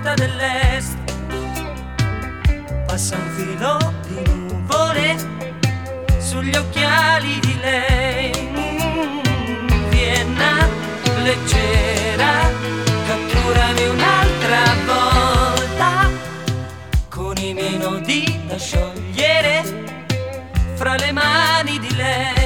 porta dell'est. Passa un filo di nuvole sugli occhiali di lei. Vienna, leggera, catturami un'altra volta, con i miei nodi da sciogliere fra le mani di lei.